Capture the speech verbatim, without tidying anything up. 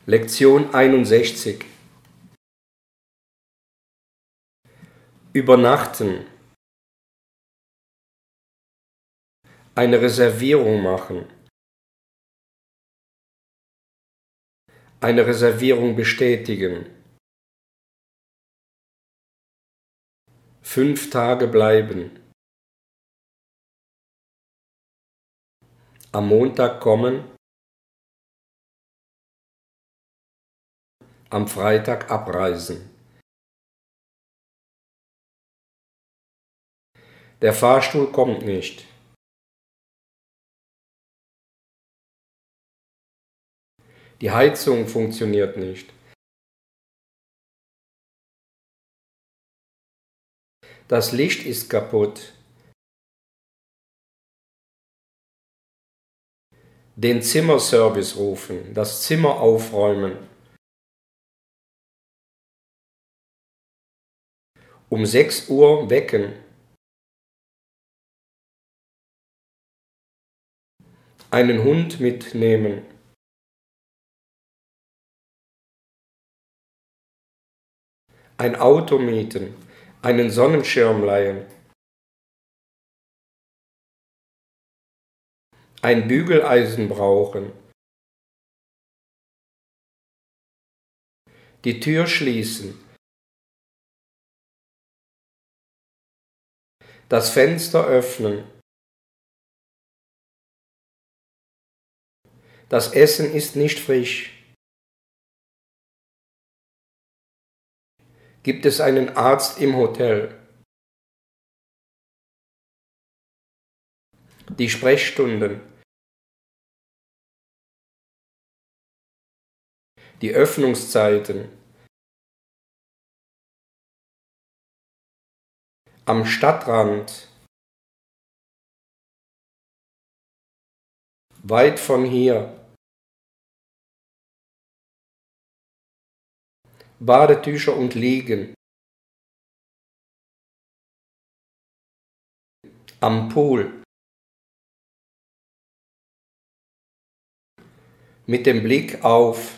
Lektion einundsechzig. Übernachten. Eine Reservierung machen. Eine Reservierung bestätigen. Fünf Tage bleiben. Am Montag kommen. Am Freitag abreisen. Der Fahrstuhl kommt nicht. Die Heizung funktioniert nicht. Das Licht ist kaputt. Den Zimmerservice rufen, das Zimmer aufräumen. Um sechs Uhr wecken. Einen Hund mitnehmen. Ein Auto mieten. Einen Sonnenschirm leihen. Ein Bügeleisen brauchen. Die Tür schließen. Das Fenster öffnen. Das Essen ist nicht frisch. Gibt es einen Arzt im Hotel? Die Sprechstunden. Die Öffnungszeiten. Am Stadtrand. Weit von hier. Badetücher und Liegen. Am Pool. Mit dem Blick auf